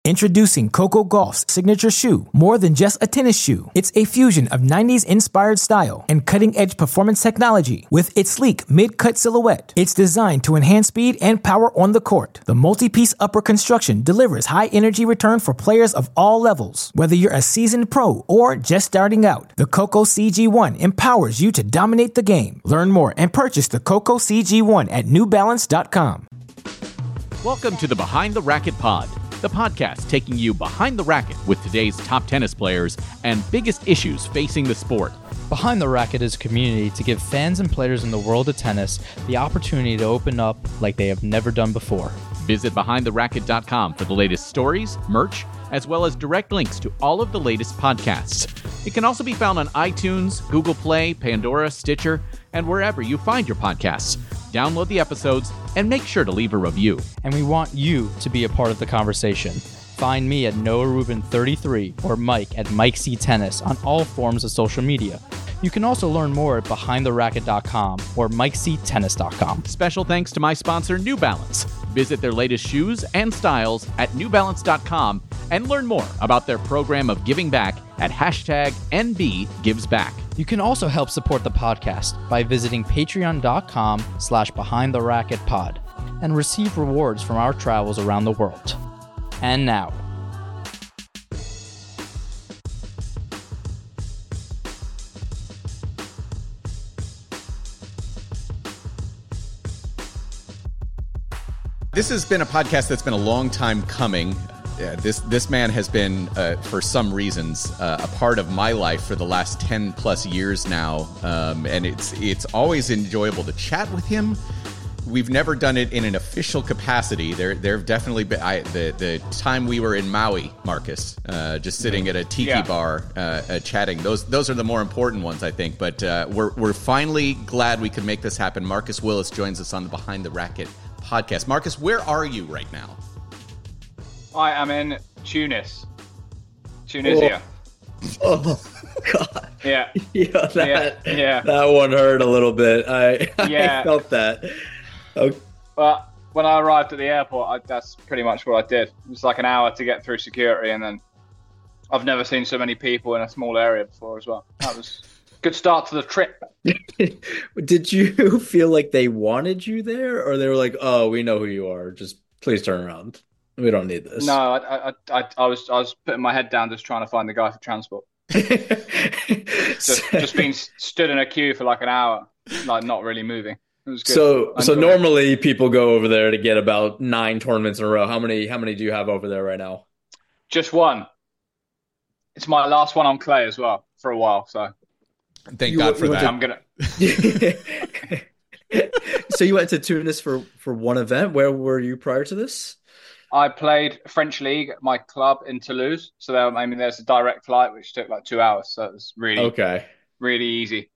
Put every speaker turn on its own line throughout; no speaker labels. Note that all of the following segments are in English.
Introducing Coco Gauff's signature shoe, more than just a tennis shoe. It's a fusion of 90s-inspired style and cutting-edge performance technology. With its sleek mid-cut silhouette, it's designed to enhance speed and power on the court. The multi-piece upper construction delivers high-energy return for players of all levels. Whether you're a seasoned pro or just starting out, the Coco CG1 empowers you to dominate the game. Learn more and purchase the Coco CG1 at NewBalance.com.
Welcome to the Behind the Racket Pod, the podcast taking you behind the racket with today's top tennis players and biggest issues facing the sport.
Behind the Racket is a community to give fans and players in the world of tennis the opportunity to open up like they have never done before.
Visit BehindTheRacket.com for the latest stories, merch, as well as direct links to all of the latest podcasts. It can also be found on iTunes, Google Play, Pandora, Stitcher, and wherever you find your podcasts. Download the episodes and make sure to leave a review.
And we want you to be a part of the conversation. Find me at Noah Rubin 33 or Mike at Mike C Tennis on all forms of social media. You can also learn more at BehindTheRacket.com or MikeCTennis.com.
Special thanks to my sponsor, New Balance. Visit their latest shoes and styles at NewBalance.com and learn more about their program of giving back at #NBGivesBack.
You can also help support the podcast by visiting patreon.com/BehindTheRacketPod and receive rewards from our travels around the world. And now,
this has been a podcast that's been a long time coming. This man has been, for some reasons, a part of my life for the last 10 plus years now, and it's always enjoyable to chat with him. We've never done it in an official capacity. There have definitely been the time we were in Maui, Marcus, just sitting at a tiki bar, chatting. Those are the more important ones, I think. But we're finally glad we could make this happen. Marcus Willis joins us on the Behind the Racket podcast. Marcus, where are you right now?
I am in Tunisia.
Oh God!
Yeah,
that one hurt a little bit. I felt that. Okay.
Well, when I arrived at the airport, that's pretty much what I did. It was like an hour to get through security, and then I've never seen so many people in a small area before as well. That was a good start to the trip.
Did you feel like they wanted you there, or they were like, "Oh, we know who you are. Just please turn around. We don't need this."
No, I was putting my head down, just trying to find the guy for transport. just being stood in a queue for like an hour, like not really moving. It was good.
So normally people go over there to get about 9 tournaments in a row. How many do you have over there right now?
Just one. It's my last one on clay as well for a while. So
thank God for that.
I'm gonna.
So you went to Tunis for one event. Where were you prior to this?
I played French League at my club in Toulouse. So there's a direct flight which took like 2 hours. So it was really easy.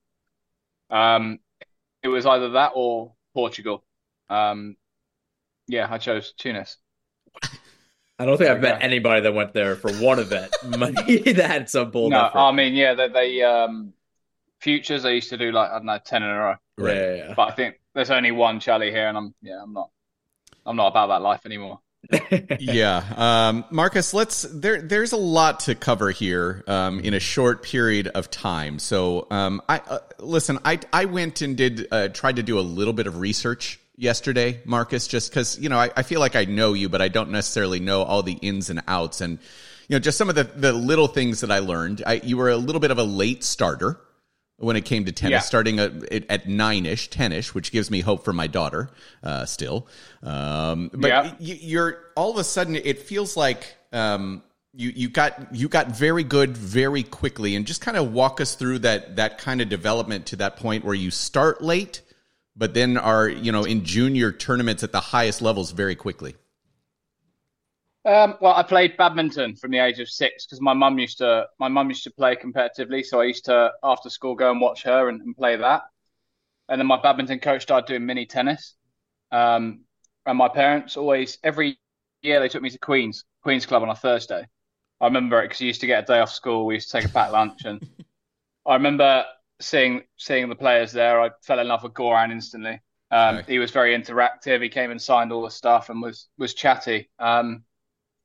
It was either that or Portugal. I chose Tunis.
I don't think I've met anybody that went there for one event. That had some bold effort.
I mean, they futures. They used to do like, I don't know, 10 in a row.
Right. Yeah.
But I think there's only one Charlie here, and I'm not about that life anymore.
Marcus, there's a lot to cover here in a short period of time. So I went and tried to do a little bit of research yesterday, Marcus, just because I feel like I know you, but I don't necessarily know all the ins and outs, and just some of the little things that I learned. You were a little bit of a late starter when it came to tennis, starting at 9-ish, 10-ish, which gives me hope for my daughter still. You're all of a sudden, it feels like you got very good very quickly, and just kind of walk us through that kind of development to that point where you start late, but then are in junior tournaments at the highest levels very quickly.
Well, I played badminton from the age of 6 because my mum used to play competitively, so I used to after school go and watch her and play that. And then my badminton coach started doing mini tennis. And my parents always, every year, they took me to Queen's Club on a Thursday. I remember it because you used to get a day off school. We used to take a packed lunch, and I remember seeing the players there. I fell in love with Goran instantly. He was very interactive. He came and signed all the stuff and was chatty.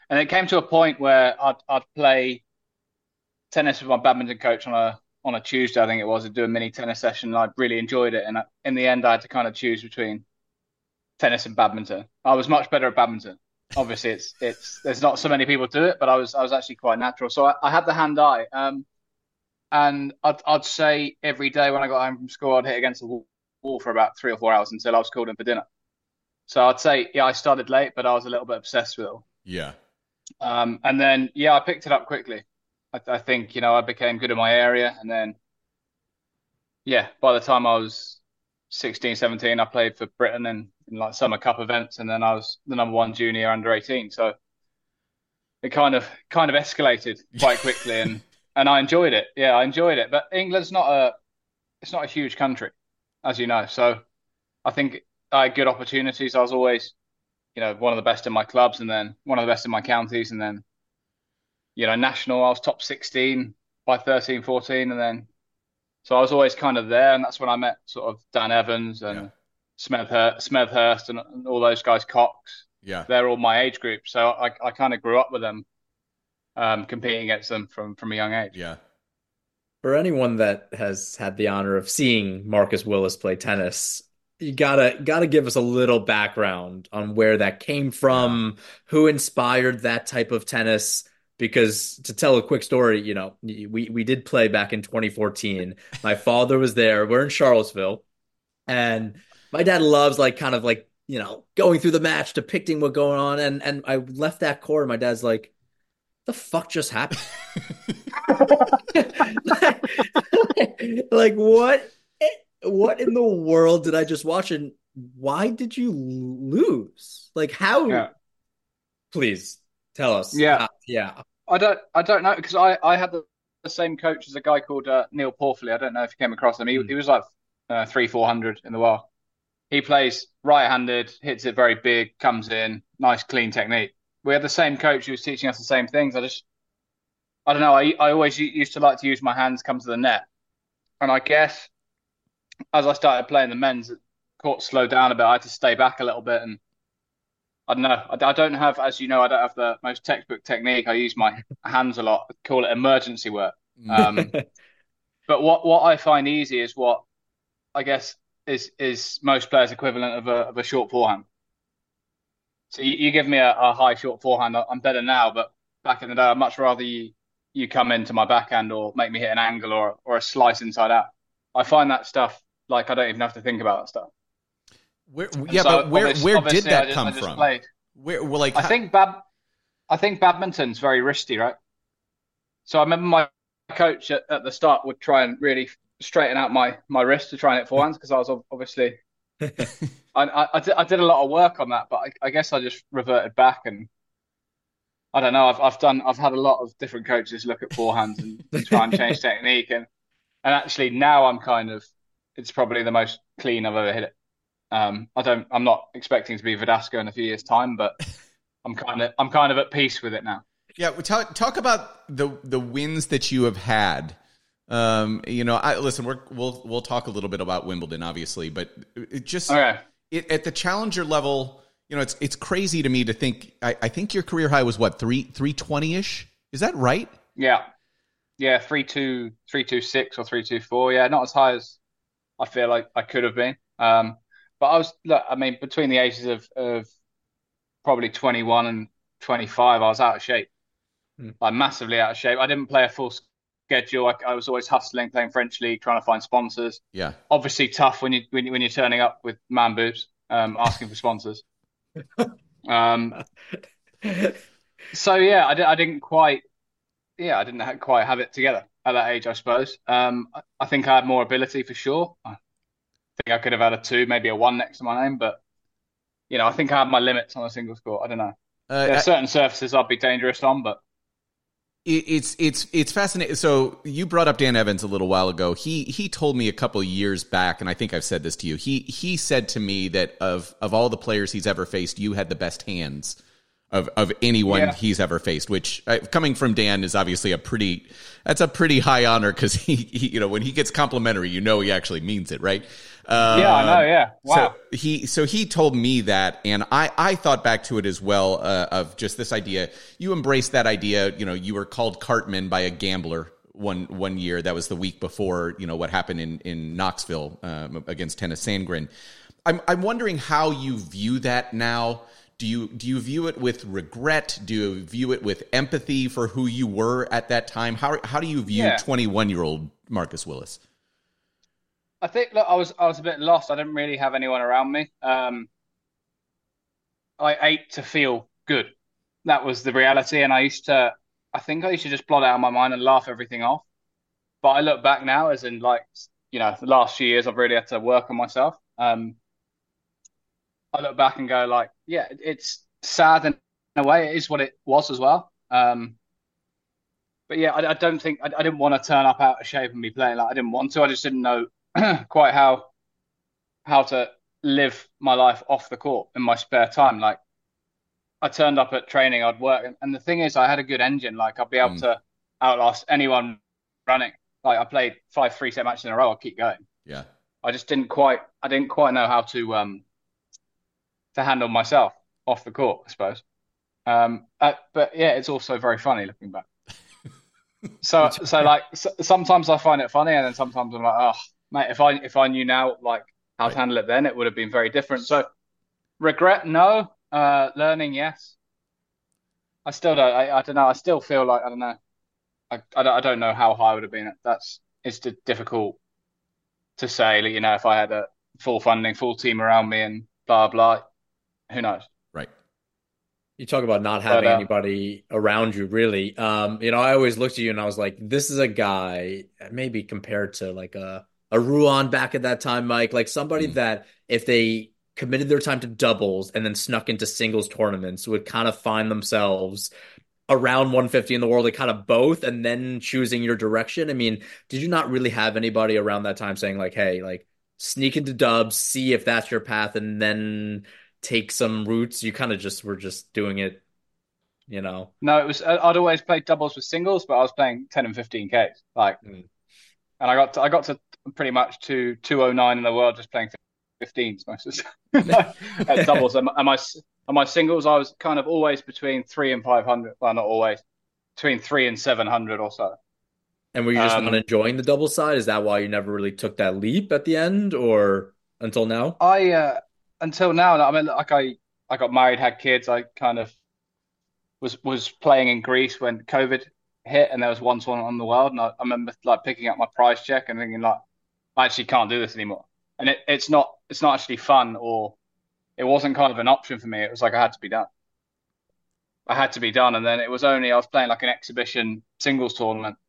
And it came to a point where I'd play tennis with my badminton coach on a Tuesday, I think it was, and do a mini tennis session. And I really enjoyed it. And in the end, I had to kind of choose between tennis and badminton. I was much better at badminton. Obviously, it's there's not so many people do it, but I was actually quite natural. So I had the hand-eye. And I'd say every day when I got home from school, I'd hit against the wall for about 3 or 4 hours until I was called in for dinner. So I'd say, yeah, I started late, but I was a little bit obsessed with it.
Yeah.
And then, yeah, I picked it up quickly. I think, I became good in my area. And then, yeah, by the time I was 16, 17, I played for Britain in like summer cup events. And then I was the #1 junior under 18. So it kind of escalated quite quickly. And I enjoyed it. Yeah, I enjoyed it. But England's it's not a huge country, as you know. So I think I had good opportunities. I was always, one of the best in my clubs, and then one of the best in my counties, and then, national, I was top 16 by 13, 14, and then, so I was always kind of there, and that's when I met sort of Dan Evans and Smethurst and all those guys, Cox.
Yeah.
They're all my age group. So I kind of grew up with them. Competing against them from a young age.
Yeah.
For anyone that has had the honor of seeing Marcus Willis play tennis, you gotta give us a little background on where that came from, who inspired that type of tennis. Because to tell a quick story, we did play back in 2014. My father was there. We're in Charlottesville, and my dad loves going through the match, depicting what's going on. And I left that court, and my dad's like, the fuck just happened? like what in the world did I just watch, and why did you lose? Like, how?
Yeah.
Please tell us.
Yeah.
Yeah.
I don't know, because I had the same coach as a guy called Neil Porfley. I don't know if you came across him. He was like 300-400 in the world. He plays right-handed, hits it very big, comes in, nice clean technique. We had the same coach who was teaching us the same things. I don't know. I always used to like to use my hands come to the net. And I guess as I started playing the men's, the court slowed down a bit. I had to stay back a little bit. And I don't know. I don't have, as you know, I don't have the most textbook technique. I use my hands a lot. I call it emergency work. But what I find easy is what I guess is most players' equivalent of a short forehand. So you give me a high short forehand, I'm better now. But back in the day, I'd much rather you come into my backhand or make me hit an angle or a slice inside out. I find that stuff, like, I don't even have to think about that stuff.
Where did that come from?
I think badminton's very wristy, right? So I remember my coach at the start would try and really straighten out my wrist to try and hit forehands, because I was obviously I did a lot of work on that, but I guess I just reverted back, and I don't know. I've had a lot of different coaches look at forehands and try and change technique, and actually now it's probably the most clean I've ever hit it. I'm not expecting to be Verdasco in a few years' time, but I'm kind of at peace with it now.
Yeah, talk about the wins that you have had. Listen, we'll talk a little bit about Wimbledon, obviously, but it just at the challenger level, it's crazy to me to think. I think your career high was what, 320-ish? Is that right?
Yeah, 3.2, 3.26 or 3.24. Yeah, not as high as I feel like I could have been. But between the ages of probably 21 and 25, I was out of shape. Like massively out of shape. I didn't play a full schedule. I was always hustling, playing French league, trying to find sponsors. Yeah, obviously tough when you're turning up with man boobs, asking for sponsors. So yeah, I didn't quite have it together at that age, I suppose. I think I had more ability for sure. I think I could have had a 2, maybe a 1 next to my name, but I think I had my limits on a singles court. I don't know. There are certain surfaces I'd be dangerous on, but
it's fascinating. So you brought up Dan Evans a little while ago. He told me a couple of years back, and I think I've said this to you. He said to me that of all the players he's ever faced, you had the best hands. of anyone
Yeah.
he's ever faced, which coming from Dan is obviously that's a pretty high honor, because he when he gets complimentary, he actually means it, right?
Yeah, I know. Yeah. Wow.
So he told me that, and I thought back to it as well, of just this idea. You embraced that idea. You were called Cartman by a gambler one year. That was the week before what happened in Knoxville against Tennis Sandgren. I'm wondering how you view that now. Do you view it with regret? Do you view it with empathy for who you were at that time? How do you view 21-year-old Marcus Willis?
I think, look, I was a bit lost. I didn't really have anyone around me. I ate to feel good. That was the reality, and I think I used to just blot it out of my mind and laugh everything off. But I look back now, as in, like, the last few years, I've really had to work on myself. I look back and go, like, yeah, it's sad in a way. It is what it was as well. But yeah, I don't think I didn't want to turn up out of shape and be playing like I didn't want to. I just didn't know quite how to live my life off the court in my spare time. Like, I turned up at training, I'd work, and the thing is, I had a good engine. Like, I'd be able to outlast anyone running. Like, I played 5 3-set matches in a row. I'll keep going.
Yeah.
I just didn't quite know how to handle myself off the court, I suppose. But yeah, it's also very funny looking back. So sometimes I find it funny, and then sometimes I'm like, oh, mate, if I knew now, like, how to handle it then, it would have been very different. So regret, no. Learning, yes. I still don't. I don't know. I still feel like, I don't know. I don't know how high I would have been. It's difficult to say. Like, if I had a full funding, full team around me, and blah blah. Who knows?
Right.
You talk about not having anybody around you, really. I always looked at you and I was like, this is a guy, maybe compared to like a Ruan back at that time, Mike, like somebody that if they committed their time to doubles and then snuck into singles tournaments would kind of find themselves around 150 in the world, like kind of both, and then choosing your direction. I mean, did you not really have anybody around that time saying like, hey, like sneak into dubs, see if that's your path, and then take some routes? You kind of just were just doing it, No,
it was, I'd always played doubles with singles, but I was playing 10 and 15Ks. Like, and I got to pretty much to 209 in the world just playing 15s most of the time at doubles. And my singles, I was kind of always between 3 and 500. Well, not always, between 3 and 700 or so.
And were you just not enjoying the double side? Is that why you never really took that leap at the end, or until now?
Until now, I mean, like, I got married, had kids. I kind of was playing in Greece when COVID hit, and there was one tournament on the world, and I remember like picking up my prize check and thinking, like, I actually can't do this anymore. And it's not actually fun, or it wasn't kind of an option for me. It was like I had to be done. And then I was playing like an exhibition singles tournament,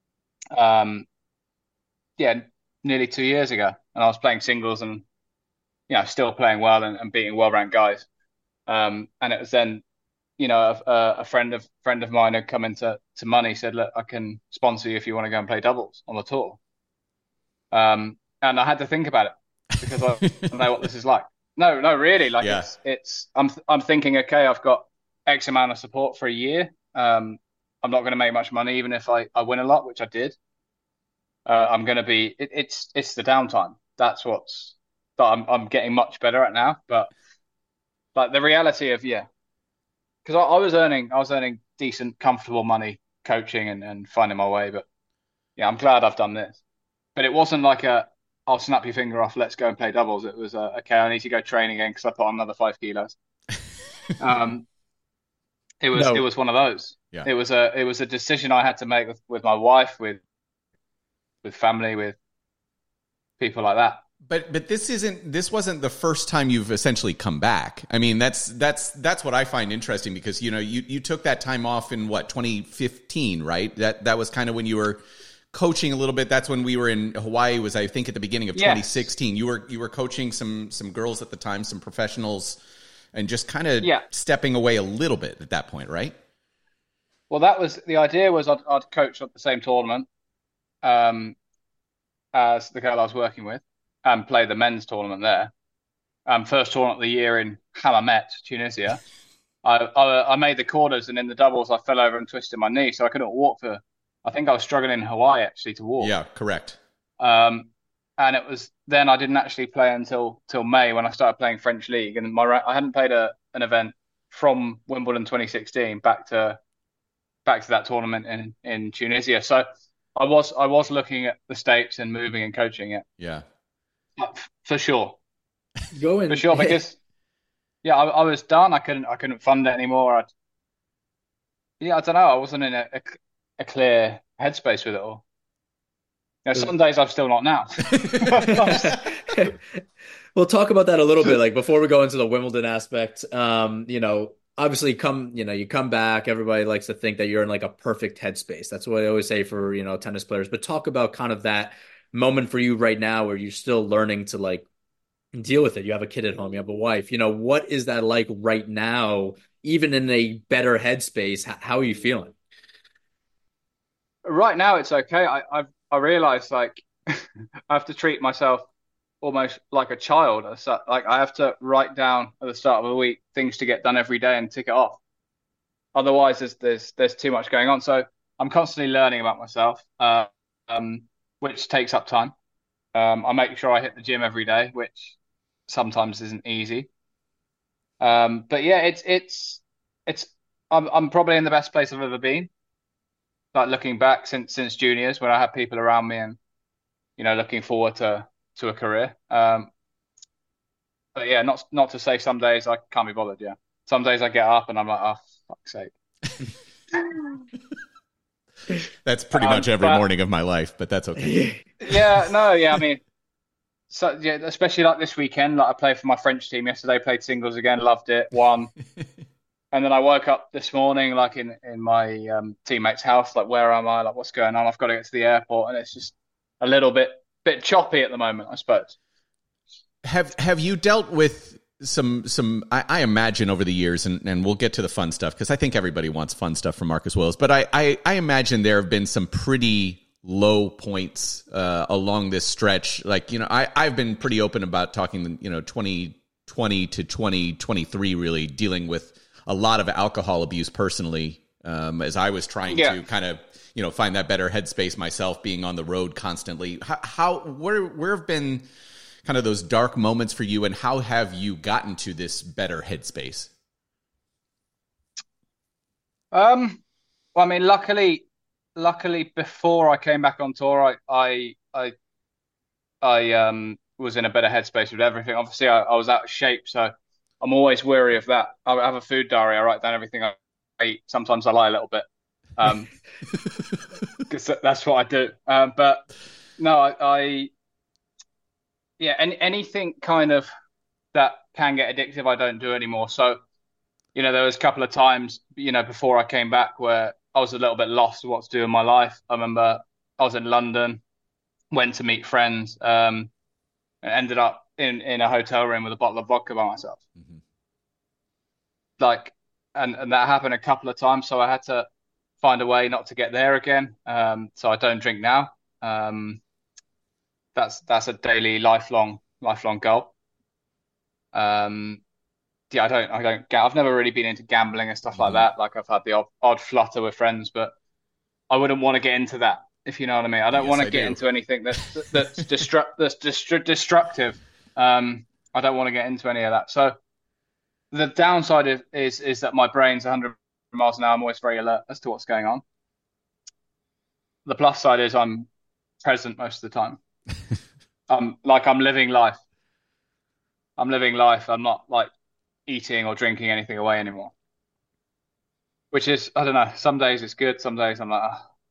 nearly 2 years ago, and I was playing singles and still playing well and beating well-ranked guys. And it was then, a friend of mine had come into money, said, look, I can sponsor you if you want to go and play doubles on the tour. And I had to think about it because I know what this is like. No, really. Like, I'm thinking, okay, I've got X amount of support for a year. I'm not going to make much money, even if I win a lot, which I did. I'm going to be, it's the downtime. That's that I'm getting much better at now. But like the reality of, because I was earning decent, comfortable money coaching and finding my way. But yeah, I'm glad I've done this. But it wasn't like I'll snap your finger off, let's go and play doubles. It was okay, I need to go train again because I put on another 5 kilos. It was one of those. Yeah. It was a decision I had to make with my wife, with family, with people like that.
But this wasn't the first time you've essentially come back. I mean, that's what I find interesting, because you took that time off in 2015, right? That was kind of when you were coaching a little bit. That's when we were in Hawaii, was I think at the beginning of 2016. You were coaching some girls at the time, some professionals, and just kind of stepping away a little bit at that point, right?
Well, that was the idea. Was I'd coach at the same tournament as the girl I was working with, and play the men's tournament there. First tournament of the year in Hammamet, Tunisia. I made the quarters, and in the doubles, I fell over and twisted my knee, so I couldn't walk for. I think I was struggling in Hawaii actually to walk.
Yeah, correct.
Um, and it was then I didn't actually play until till May when I started playing French league, and I hadn't played an event from Wimbledon 2016 back to that tournament in Tunisia. So I was looking at the States and moving and coaching it.
Yeah.
For sure.
Going
For sure, because yeah, I was done. I couldn't fund it anymore. I don't know. I wasn't in a clear headspace with it all. Some days I'm still not now.
We'll talk about that a little bit, like before we go into the Wimbledon aspect. Obviously you come back, everybody likes to think that you're in like a perfect headspace. That's what I always say for, tennis players. But talk about kind of that moment for you right now where you're still learning to like deal with it. You have a kid at home, you have a wife. What is that like right now, even in a better headspace? How are you feeling?
Right now, it's okay. I realize like I have to treat myself almost like a child. Like I have to write down at the start of the week things to get done every day and tick it off. Otherwise, there's too much going on. So I'm constantly learning about myself, which takes up time. I make sure I hit the gym every day, which sometimes isn't easy. But yeah, it's I'm probably in the best place I've ever been. Like looking back since juniors when I had people around me and looking forward to a career. But yeah, not to say some days I can't be bothered. Yeah, some days I get up and I'm like, oh fuck's sake.
That's pretty much every morning of my life, but that's okay.
Yeah, no, yeah, I mean, so yeah, especially like this weekend. Like I played for my French team yesterday, played singles again, loved it, won. And then I woke up this morning, like in my teammate's house, like where am I? Like what's going on? I've got to get to the airport, and it's just a little bit choppy at the moment, I suppose.
Have you dealt with some I imagine over the years, and we'll get to the fun stuff because I think everybody wants fun stuff from Marcus Willis, but I imagine there have been some pretty low points along this stretch. Like, I've been pretty open about talking, 2020 to 2023, really dealing with a lot of alcohol abuse personally, as I was trying to kind of, find that better headspace myself, being on the road constantly. Where have been kind of those dark moments for you, and how have you gotten to this better headspace?
Well, I mean, luckily, before I came back on tour, I was in a better headspace with everything. Obviously, I was out of shape, so I'm always wary of that. I have a food diary. I write down everything I eat. Sometimes I lie a little bit, because that's what I do. But no, yeah, anything kind of that can get addictive, I don't do anymore. So, there was a couple of times, before I came back where I was a little bit lost of what to do in my life. I remember I was in London, went to meet friends, and ended up in a hotel room with a bottle of vodka by myself. Mm-hmm. Like, and that happened a couple of times, so I had to find a way not to get there again. So I don't drink now. That's a daily, lifelong goal. Yeah, I've never really been into gambling and stuff like that. Like I've had the odd flutter with friends, but I wouldn't want to get into that, if you know what I mean. I don't want to get into anything that's destructive. I don't want to get into any of that. So the downside is that my brain's 100 miles an hour. I'm always very alert as to what's going on. The plus side is I'm present most of the time. I'm living life. I'm not like eating or drinking anything away anymore. Which is, I don't know, some days it's good, some days I'm like,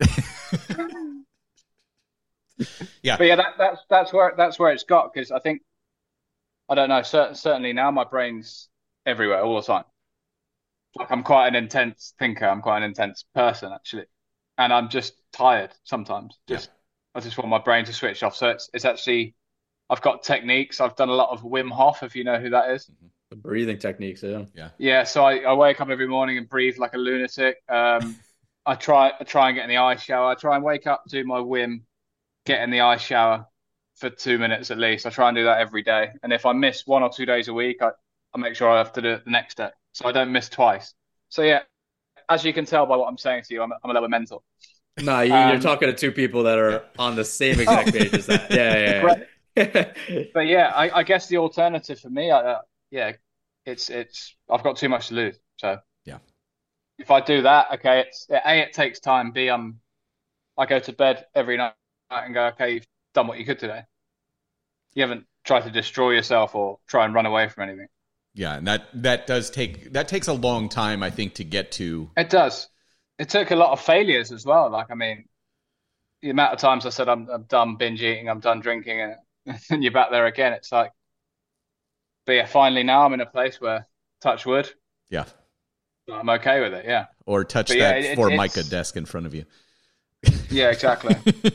yeah.
But yeah, that's where it's got, because I think, I don't know, certainly now my brain's everywhere all the time. Like I'm quite an intense thinker. I'm quite an intense person, actually. And I'm just tired sometimes. I just want my brain to switch off. So it's actually, I've got techniques. I've done a lot of Wim Hof, if you know who that is.
The breathing techniques, yeah.
Yeah, so I wake up every morning and breathe like a lunatic. I try and get in the ice shower. I try and wake up, do my Wim, get in the ice shower for 2 minutes at least. I try and do that every day. And if I miss 1 or 2 days a week, I make sure I have to do it the next day. so I don't miss twice. So yeah, as you can tell by what I'm saying to you, I'm a little bit mental.
No, you're talking to two people that are on the same exact page as that. Yeah.
But yeah, I guess the alternative for me, it's I've got too much to lose. So
Yeah.
if I do that, okay, it takes time. B, I go to bed every night and go, okay, you've done what you could today. You haven't tried to destroy yourself or try and run away from anything.
Yeah, and that takes a long time, I think, to get to.
It does. It took a lot of failures as well. Like, I mean, the amount of times I said I'm done binge eating, I'm done drinking, and you're back there again. It's like, but yeah, finally now I'm in a place where, touch wood,
Yeah.
I'm okay with it. Yeah.
Or touch
But
that
yeah,
Formica desk in front of you.
Yeah, exactly.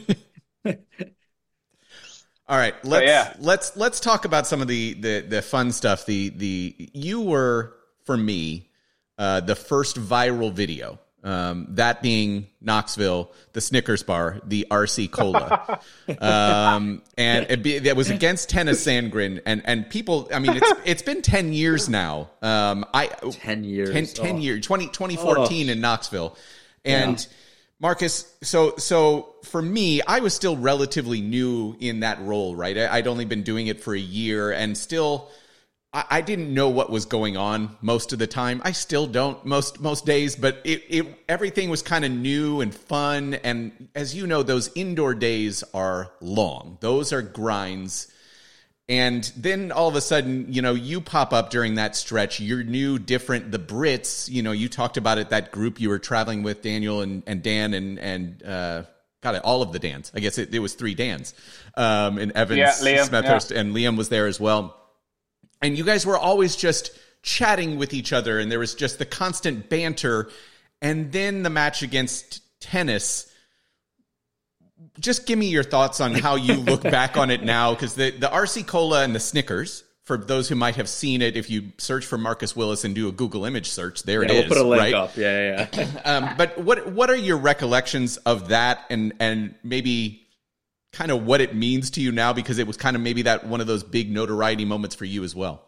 All right, let's talk about some of the fun stuff. You were, for me, the first viral video. That being Knoxville, the Snickers bar, the RC Cola, and it was against Tennis Sandgren, and people. I mean, it's been 10 years now.
10 years,
10 years, 2014 in Knoxville, and Marcus. So for me, I was still relatively new in that role, right? I'd only been doing it for a year, and still. I didn't know what was going on most of the time. I still don't most days, but everything was kind of new and fun. And as you know, those indoor days are long. Those are grinds. And then all of a sudden, you pop up during that stretch. You're new, different. The Brits, you talked about it, that group you were traveling with, Daniel and Dan and all of the Dans. I guess it was 3 Dans. And Evans,
Liam,
Smethurst, and Liam was there as well. And you guys were always just chatting with each other, and there was just the constant banter. And then the match against Tennis. Just give me your thoughts on how you look back on it now, because the RC Cola and the Snickers, for those who might have seen it, if you search for Marcus Willis and do a Google image search, there it is.
We'll put a link
right?
up. Yeah.
But what are your recollections of that, and maybe kind of what it means to you now, because it was kind of maybe that one of those big notoriety moments for you as well.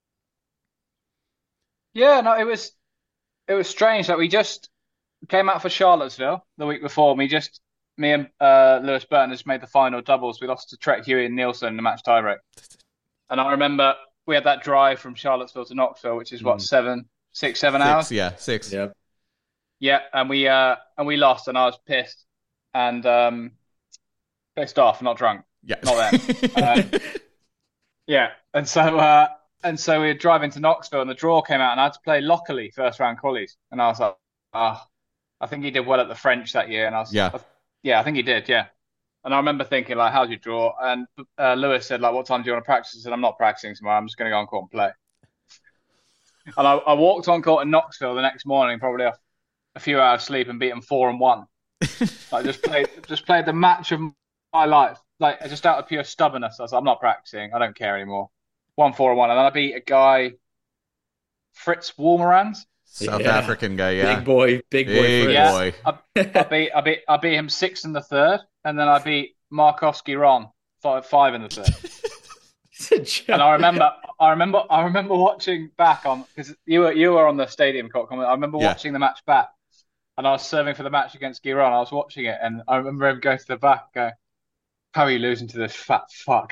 Yeah, no, it was strange that we just came out for Charlottesville the week before. Me and Lewis Burton just made the final doubles. We lost to Trek Huey and Nielsen in the match tiebreak. And I remember we had that drive from Charlottesville to Knoxville, which is what, 7 hours?
Yeah, 6.
Yep.
Yeah, and we lost, and I was pissed and pissed off, not drunk.
Yeah,
not them. Yeah, and so we were driving to Knoxville, and the draw came out, and I had to play Lockerly first round qualies, and I was like, I think he did well at the French that year, and I think he did, yeah. And I remember thinking, like, how'd you draw? And Lewis said, like, what time do you want to practice? I said, I'm not practicing tomorrow. I'm just going to go on court and play. And I walked on court in Knoxville the next morning, probably a few hours sleep, and beat him 4-1. I just played the match of my life, like just out of pure stubbornness. I was like, I'm not practicing. I don't care anymore. 1-4-1, and then I beat a guy, Fritz Wolmerans,
South African guy, yeah,
big boy.
Yeah.
I beat him 6 in the third, and then I beat Markowski Ron 5 in the third. And I remember watching back on, because you were on the stadium court comment. I remember watching the match back, and I was serving for the match against Giron. I was watching it, and I remember him going to the back, and go, "How are you losing to this fat fuck?"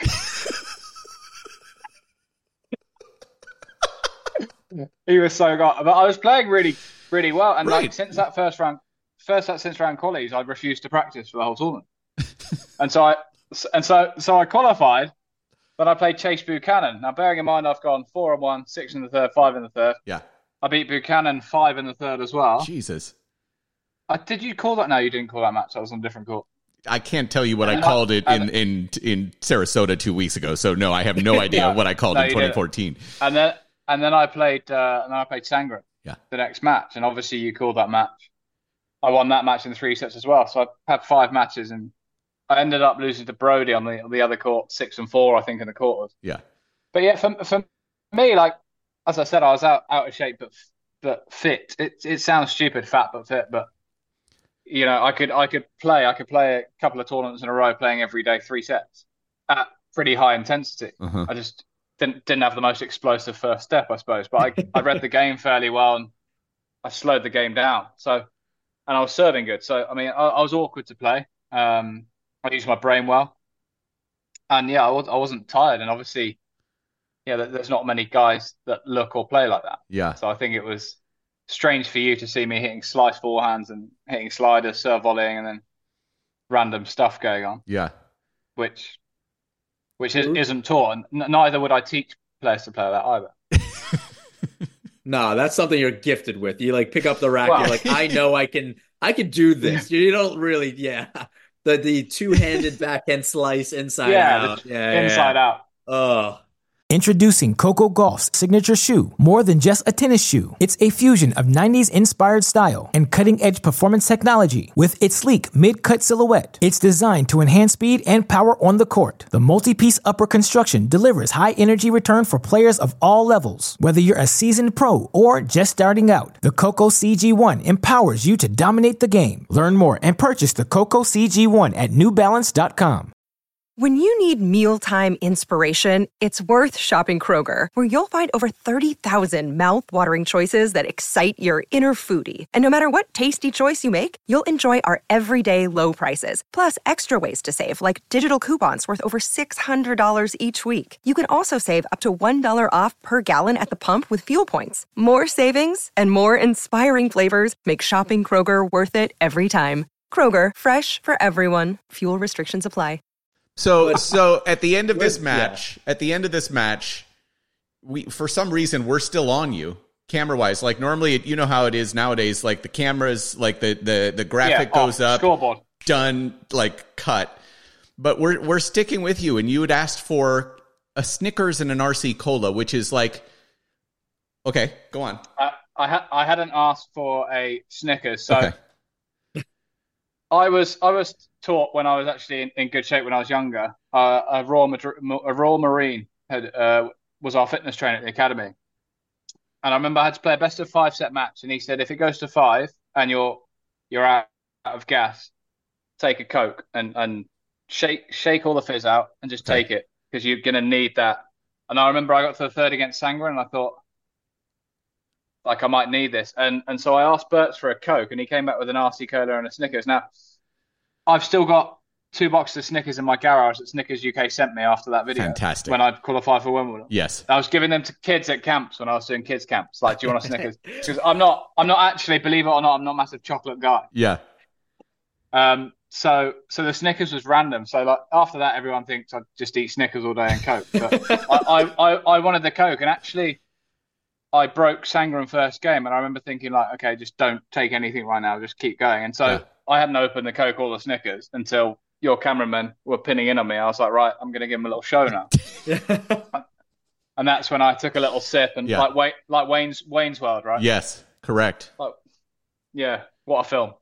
He was so good, but I was playing really, really well. And like since that first round qualies, I refused to practice for the whole tournament. and so I qualified, but I played Chase Buchanan. Now, bearing in mind, I've gone 4-1, 6 in the third, 5 in the third.
Yeah,
I beat Buchanan 5 in the third as well.
Jesus.
Did you call that? No, you didn't call that match. I was on a different court.
I can't tell you what I called it in Sarasota 2 weeks ago. So no, I have no idea what I called in 2014.
Didn't. And then I played Sangren.
Yeah.
The next match, and obviously you called that match. I won that match in 3 sets as well. So I had 5 matches, and I ended up losing to Brody on the other court, 6-4, I think, in the quarters.
Yeah.
But yeah, for me, like as I said, I was out of shape, but fit. It sounds stupid, fat but fit. But I could play a couple of tournaments in a row, playing every day 3 sets at pretty high intensity.
Uh-huh.
didn't have the most explosive first step, I suppose. But I read the game fairly well, and I slowed the game down. So, and I was serving good. So, I mean, I was awkward to play. I used my brain well, and yeah, I wasn't tired. And obviously, yeah, there's not many guys that look or play like that.
Yeah.
So I think it was strange for you to see me hitting slice forehands and hitting sliders, serve volleying, and then random stuff going on.
Yeah.
Which isn't taught, and neither would I teach players to play that either.
No, that's something you're gifted with. You like pick up the racket, you're like, I know I can do this. You don't really, the two-handed backhand slice inside out.
Inside out.
Oh.
Introducing Coco Gauff's signature shoe. More than just a tennis shoe, it's a fusion of 90s inspired style and cutting-edge performance technology. With its sleek mid-cut silhouette, it's designed to enhance speed and power on the court. The multi-piece upper construction delivers high-energy return for players of all levels. Whether you're a seasoned pro or just starting out, the Coco CG1 empowers you to dominate the game. Learn more and purchase the Coco CG1 at NewBalance.com.
When you need mealtime inspiration, it's worth shopping Kroger, where you'll find over 30,000 mouth-watering choices that excite your inner foodie. And no matter what tasty choice you make, you'll enjoy our everyday low prices, plus extra ways to save, like digital coupons worth over $600 each week. You can also save up to $1 off per gallon at the pump with fuel points. More savings and more inspiring flavors make shopping Kroger worth it every time. Kroger, fresh for everyone. Fuel restrictions apply.
So at the end of this match, we for some reason we're still on you camera wise. Like normally, you know how it is nowadays. Like the cameras, like the graphic goes up,
scoreboard.
Done, like cut. But we're sticking with you, and you had asked for a Snickers and an RC Cola, which is like, okay, go on.
I hadn't asked for a Snickers, so.
Okay.
I was taught when I was actually in good shape when I was younger. A Royal Marine was our fitness trainer at the academy, and I remember I had to play a best of 5 set match, and he said if it goes to 5 and you're out of gas, take a Coke and shake all the fizz out and just take it because you're gonna need that. And I remember I got to the third against Sangren, and I thought, like, I might need this. And so I asked Bertz for a Coke, and he came back with an RC Cola and a Snickers. Now, I've still got 2 boxes of Snickers in my garage that Snickers UK sent me after that video.
Fantastic.
When I qualified for Wimbledon.
Yes.
I was giving them to kids at camps when I was doing kids camps. Like, do you want a Snickers? Because I'm not actually, believe it or not, I'm not a massive chocolate guy.
Yeah.
So the Snickers was random. So like after that, everyone thinks I just eat Snickers all day and Coke. But I wanted the Coke, and actually I broke Sangren first game, and I remember thinking like, okay, just don't take anything right now, just keep going. And so I hadn't opened the Coke or the Snickers until your cameramen were pinning in on me. I was like, right, I'm going to give them a little show now. And that's when I took a little sip, and like Wayne's World, right?
Yes, correct.
Like, yeah, what a film.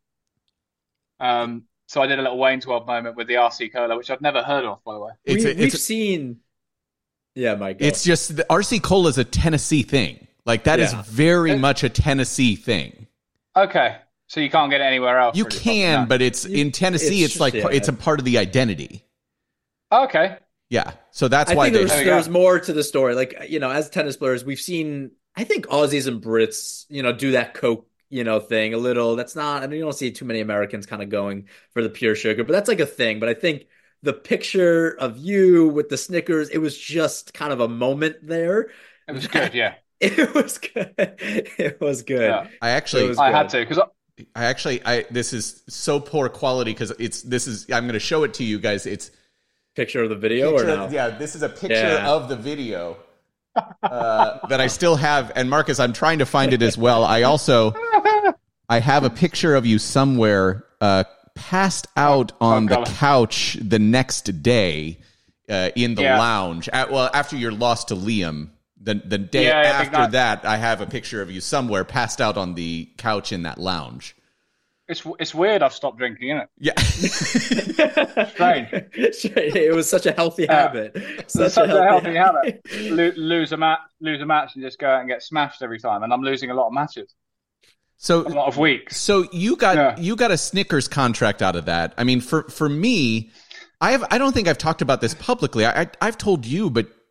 So I did a little Wayne's World moment with the RC Cola, which I've never heard of, by the way.
We've seen... Yeah, Mike.
It's just the RC Cola is a Tennessee thing. Like that is very much a Tennessee thing.
Okay, so you can't get it anywhere else.
You can, but it's in Tennessee. It's like it's a part of the identity.
Okay.
Yeah, so that's
I
why
think there's more to the story. Like, you know, as tennis players, we've seen. I think Aussies and Brits, you know, do that Coke, you know, thing a little. That's not. I mean, you don't see too many Americans kind of going for the pure sugar, but that's like a thing. But I think the picture of you with the Snickers, it was just kind of a moment there.
It was good, yeah.
It was good. It was good.
Yeah.
I had to because this is so poor quality because I'm going to show it to you guys. It's
picture of the video or no?
Yeah, this is a picture of the video that I still have. And Marcus, I'm trying to find it as well. I have a picture of you somewhere passed out on the couch the next day in the lounge. After your loss to Liam. The day after that, I have a picture of you somewhere passed out on the couch in that lounge.
It's weird I've stopped drinking, isn't it?
Yeah.
Strange.
It was such a healthy habit.
Such a healthy habit. Lose a match and just go out and get smashed every time. And I'm losing a lot of matches.
So
a lot of weeks.
So you got a Snickers contract out of that. I mean, for me, I don't think I've talked about this publicly. I've told you, but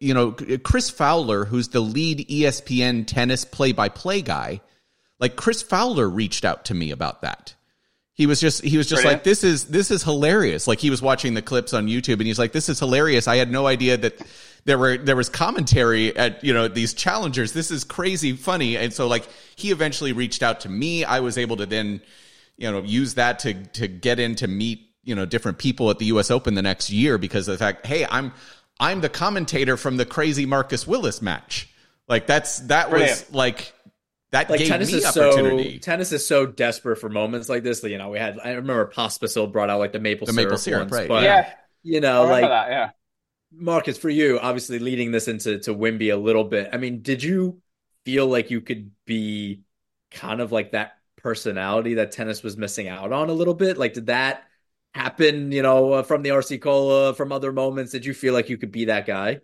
Chris Fowler, who's the lead ESPN tennis play-by-play guy, like Chris Fowler reached out to me about that. He was just
Brilliant.
like, this is hilarious. Like he was watching the clips on YouTube and he's like, this is hilarious. I had no idea that there was commentary at, these challengers. This is crazy funny. And so like he eventually reached out to me. I was able to then, use that to get in to meet, different people at the US Open the next year because of the fact, hey, I'm the commentator from the crazy Marcus Willis match. Like that
Brilliant.
was like, that
Like
gave
tennis
me
is
opportunity.
tennis is so desperate for moments like this. I remember Pospisil brought out like the maple syrup once,
right?
But
Yeah. I remember
like
that, yeah.
Marcus, for you, obviously leading this into Wimby a little bit. I mean, did you feel like you could be kind of like that personality that tennis was missing out on a little bit? Like, did that happen, from the RC Cola, from other moments? Did you feel like you could be that guy?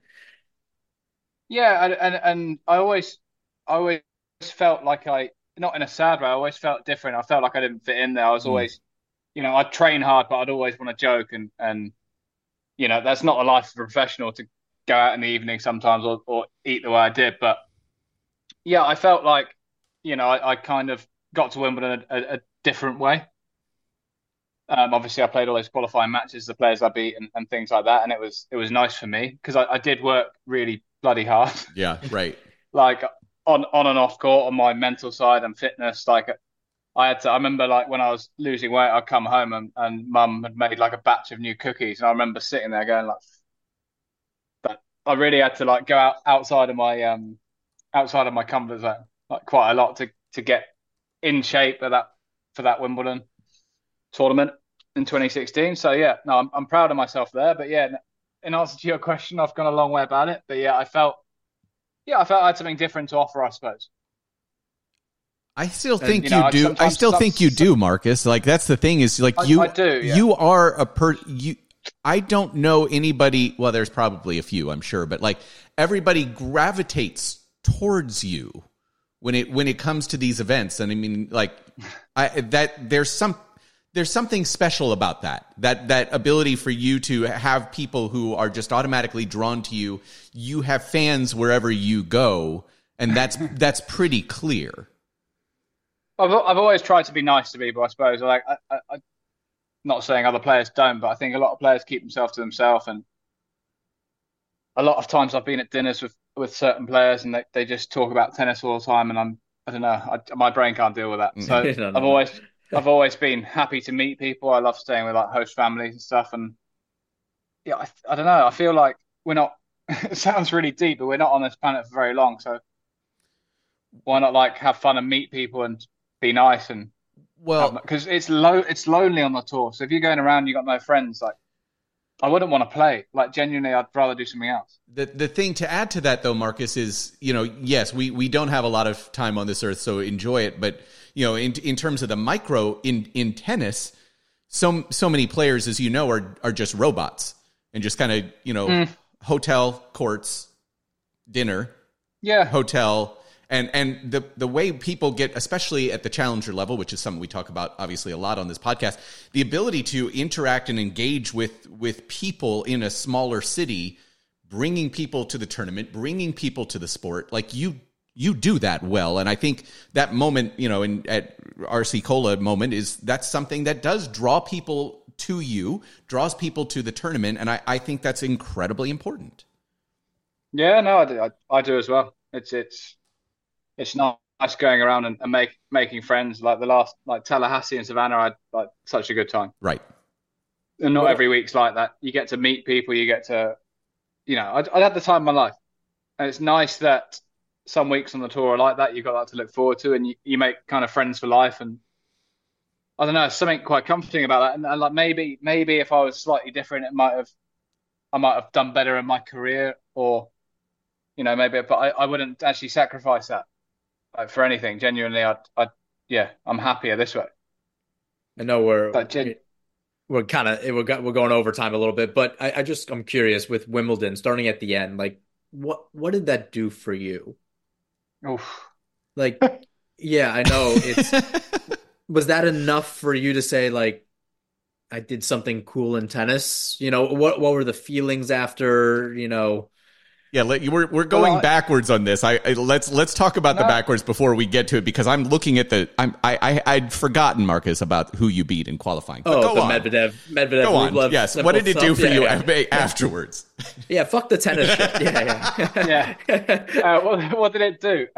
Yeah, and I always felt like not in a sad way, I always felt different. I felt like I didn't fit in there. I was always, I'd train hard, but I'd always want to joke and that's not a life of a professional to go out in the evening sometimes or eat the way I did. But yeah, I felt like, I kind of got to Wimbledon a different way. Obviously I played all those qualifying matches, the players I beat and things like that. And it was nice for me because I did work really bloody hard.
Yeah, right.
Like on and off court, on my mental side and fitness. Like I remember like when I was losing weight, I'd come home and mum had made like a batch of new cookies. And I remember sitting there going like, but I really had to like go outside of my comfort zone, like quite a lot to get in shape for that Wimbledon tournament in 2016. So yeah, no, I'm proud of myself there. But yeah, in answer to your question, I've gone a long way about it. But yeah, I felt I had something different to offer, I suppose.
I still
And,
think you do. I still think you do, Marcus. Like that's the thing is like
I do. Yeah.
You are I don't know anybody. Well, there's probably a few, I'm sure, but like everybody gravitates towards you when it comes to these events. And I mean, like there's something special about that ability for you to have people who are just automatically drawn to you. You have fans wherever you go, and that's pretty clear.
I've always tried to be nice to people, I suppose. Like I'm not saying other players don't, but I think a lot of players keep themselves to themselves. And a lot of times I've been at dinners with certain players, and they just talk about tennis all the time, and I don't know, my brain can't deal with that. So
No.
I've always been happy to meet people. I love staying with like host families and stuff. And yeah, I don't know. I feel like we're not, it sounds really deep, but we're not on this planet for very long. So why not like have fun and meet people and be nice and because it's lonely on the tour. So if you're going around, you got no friends, like I wouldn't want to play. Like genuinely, I'd rather do something else.
The thing to add to that though, Marcus, is, yes, we don't have a lot of time on this earth, so enjoy it. But in terms of the micro in tennis, so many players, as you know, are just robots and just kind of, hotel, courts, dinner, hotel. And the way people get, especially at the challenger level, which is something we talk about obviously a lot on this podcast, the ability to interact and engage with people in a smaller city, bringing people to the tournament, bringing people to the sport, like you do that well. And I think that moment, at RC Cola moment that's something that does draw people to you, draws people to the tournament. And I think that's incredibly important.
Yeah, no, I do as well. It's nice going around and making friends. Like the last, like Tallahassee and Savannah, I had like such a good time.
Right.
And not every week's like that. You get to meet people. You get to, I had the time of my life. And it's nice that some weeks on the tour are like that. You've got that to look forward to, and you make kind of friends for life. And I don't know, something quite comforting about that. And like maybe if I was slightly different, I might have done better in my career, or maybe. But I wouldn't actually sacrifice that. Like for anything, genuinely, I'm happier this way.
I know we're going overtime a little bit, but I'm curious with Wimbledon starting at the end, like what did that do for you?
Oof.
Like, yeah, I know was that enough for you to say like, I did something cool in tennis? What were the feelings after,
Yeah, we're going backwards on this. Let's talk about the backwards before we get to it, because I'm looking at I'd forgotten, Marcus, about who you beat in qualifying.
But go on. Medvedev.
Go on. Yes. What did it do for you afterwards?
Yeah, fuck the tennis shit.
Yeah. What did it do?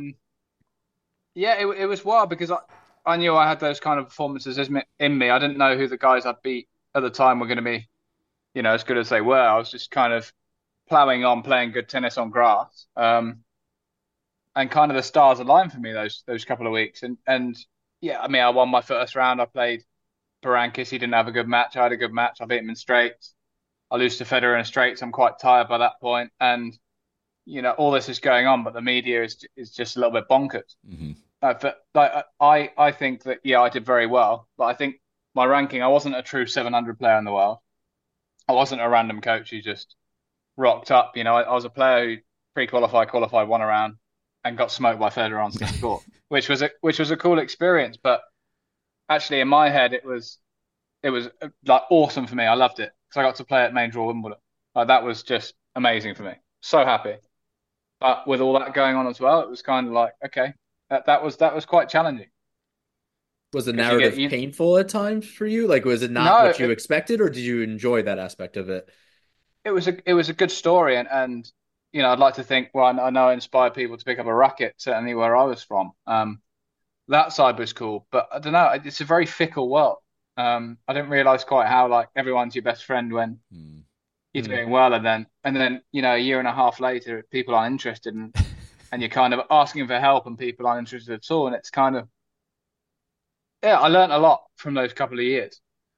It was wild because I knew I had those kind of performances in me. I didn't know who the guys I'd beat at the time were going to be, as good as they were. I was just kind of plowing on, playing good tennis on grass, and kind of the stars aligned for me those couple of weeks. And yeah, I mean, I won my first round. I played Berankis. He didn't have a good match. I had a good match. I beat him in straights. I lose to Federer in straights. I'm quite tired by that point, and all this is going on, but the media is just a little bit bonkers.
Mm-hmm.
But I think that I did very well, but I think my ranking, I wasn't a true 700 player in the world. I wasn't a random coach who just rocked up. I was a player who pre-qualified, qualified, won a round, and got smoked by Federer on second court, which was a cool experience. But actually, in my head, it was like awesome for me. I loved it because I got to play at main draw Wimbledon. Like, that was just amazing for me. So happy. But with all that going on as well, it was kind of like, okay, that was quite challenging.
Was the narrative painful at times for you? Like, was it not what you expected, or did you enjoy that aspect of it?
It was a good story, and I'd like to think, well, I know I inspired people to pick up a racket, certainly where I was from. That side was cool, but I don't know, it's a very fickle world. I didn't realize quite how, like, everyone's your best friend when you're doing well, and then a year and a half later, people aren't interested, and you're kind of asking for help, and people aren't interested at all, and it's kind of, I learned a lot from those couple of years.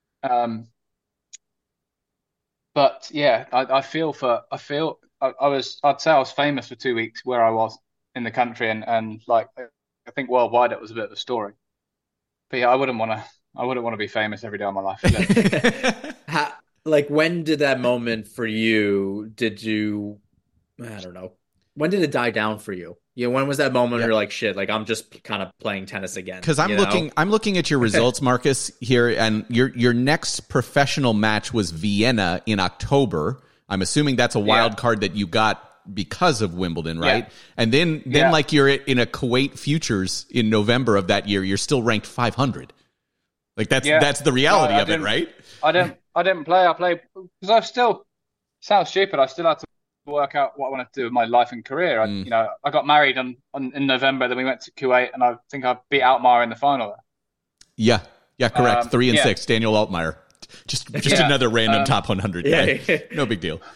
But yeah, I'd say I was famous for 2 weeks where I was in the country, and like, I think worldwide it was a bit of a story. But yeah, I wouldn't want to be famous every day of my life.
Like, when did that moment for you? I don't know. When did it die down for you? When was that moment where you're like, shit, like, I'm just kind of playing tennis again?
Because I'm looking at your results, Marcus, here, and your next professional match was Vienna in October. I'm assuming that's a wild card that you got because of Wimbledon, right? Yeah. And then like, you're in a Kuwait Futures in November of that year. You're still ranked 500. Like, that's the reality of it, right?
I didn't play. I played because I still, sounds stupid, I still had to work out what I wanted to do with my life and career. I got married in November, then we went to Kuwait, and I think I beat Altmaier in the final there.
Yeah, correct. 3 and 6, Daniel Altmaier. Just another random top 100 guy. No big deal.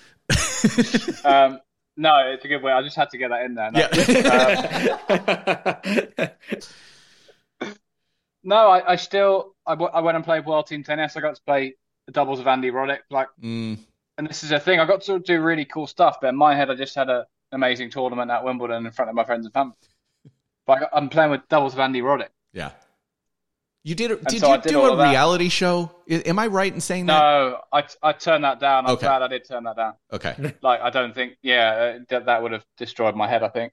No, it's a good way. I just had to get that in there. No, I went and played World Team Tennis. I got to play the doubles of Andy Roddick. And this is a thing. I got to do really cool stuff, but in my head, I just had an amazing tournament at Wimbledon in front of my friends and family. But I'm playing with doubles of Andy Roddick.
Yeah. Did you do a reality show? Am I right in saying that?
No, I turned that down. I'm glad I did turn that down.
Okay.
Like, I don't think, that would have destroyed my head, I think.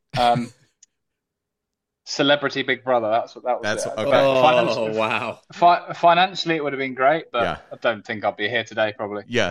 Celebrity Big Brother, that's what that was.
Okay. Wow.
Financially, it would have been great, but I don't think I'd be here today, probably.
Yeah.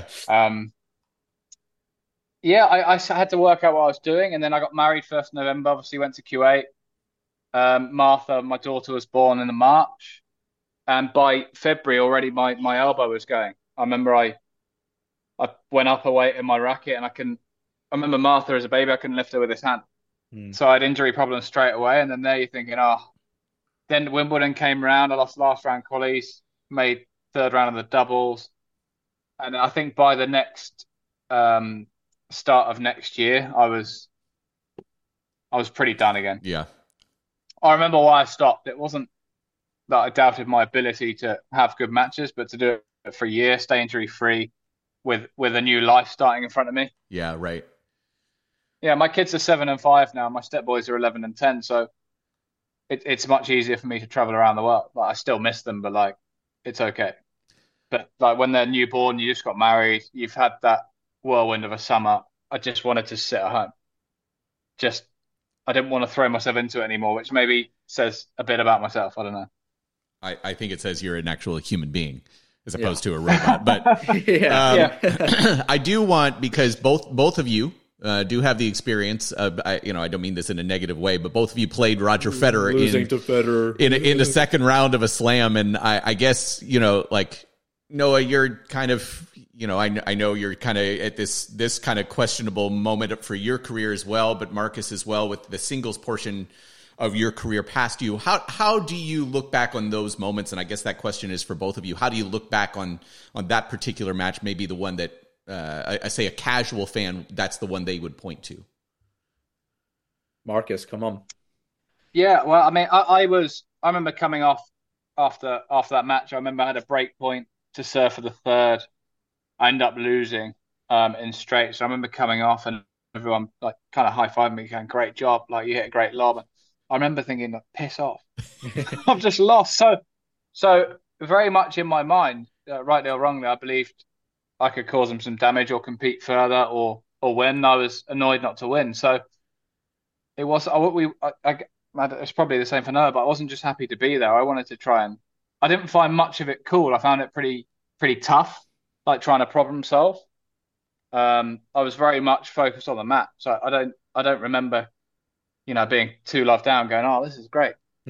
I had to work out what I was doing, and then I got married 1st November, obviously went to Kuwait. Martha, my daughter, was born in March, and by February already my elbow was going. I remember I went up a weight in my racket, and I remember Martha as a baby, I couldn't lift her with his hand. So I had injury problems straight away, and then there you're thinking, then Wimbledon came around, I lost last round qualies, made 3rd round of the doubles, and I think by the next start of next year, I was pretty done again.
Yeah.
I remember why I stopped. It wasn't that I doubted my ability to have good matches, but to do it for a year, stay injury free, with a new life starting in front of me.
Yeah, right.
Yeah, my kids are 7 and 5 now. My stepboys are 11 and 10, so it's much easier for me to travel around the world. Like, I still miss them, but like, it's okay. But like, when they're newborn, you just got married, you've had that whirlwind of a summer. I just wanted to sit at home. I didn't want to throw myself into it anymore, which maybe says a bit about myself. I don't know.
I think it says you're an actual human being as opposed to a robot. But
I
do want, because both of you do have the experience. I don't mean this in a negative way, but both of you played Roger Federer
losing to Federer
in the second round of a slam, and I guess like Noah, you're kind of I know you're kind of at this kind of questionable moment for your career as well, but Marcus as well with the singles portion of your career past you. How do you look back on those moments? And I guess that question is for both of you. How do you look back on that particular match? Maybe the one that I say a casual fan, that's the one they would point to.
Marcus, come on.
Yeah, well, I mean, I remember coming off after that match. I remember I had a break point to serve for the third. I ended up losing in straight. So I remember coming off and everyone like kind of high-fiving me, going, "Great job! Like you hit a great lob." I remember thinking, like, "Piss off! I've just lost." So very much in my mind, rightly or wrongly, I believed I could cause them some damage or compete further or win. I was annoyed not to win. So it was it's probably the same for Noah, but I wasn't just happy to be there. I wanted to try and I didn't find much of it cool. I found it pretty tough, like trying to problem solve. I was very much focused on the map, so I don't remember, being too loved down, going, "Oh, this is great."